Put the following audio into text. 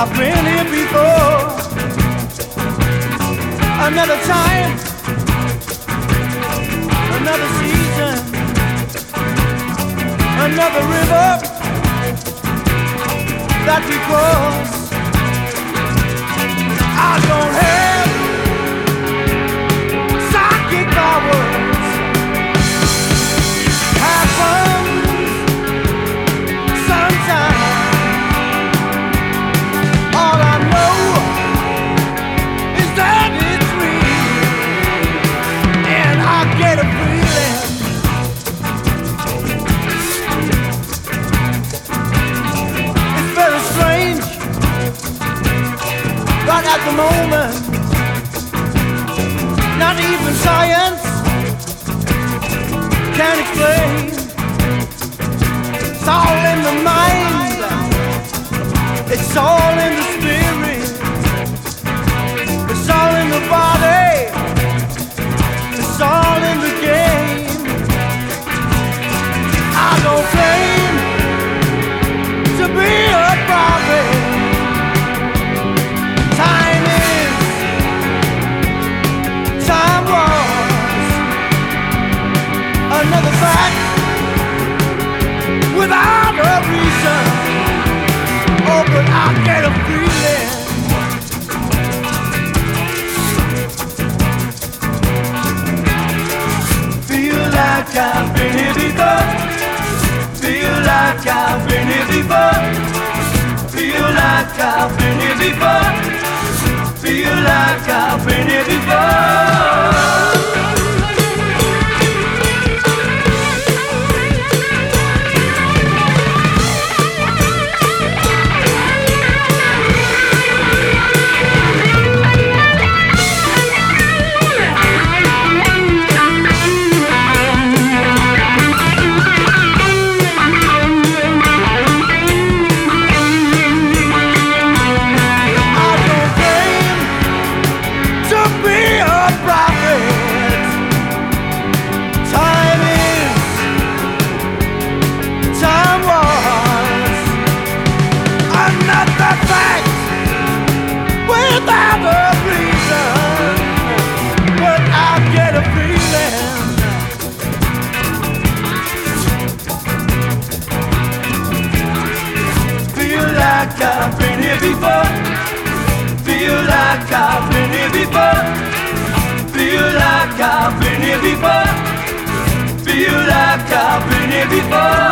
I've been here before. Another time, another season, another river that we cross. I don't have psychic powers. Happens sometimes. All I know is that it's real, and I get a feeling. It's very strange, right at the moment. Not even science can explain. It's all in the mind, it's all in the spirit, it's all in the body, it's all in the game. I don't claim to be a prophet. Time is, time was another fact without a reason. Oh, but I get a feeling. Feel like I've been here before. Feel like I've been here before. Feel like I've been here before. Feel like I've been here before. I've been here before. Feel like I've been here before. Feel like I've been here before. Feel like I've been here before.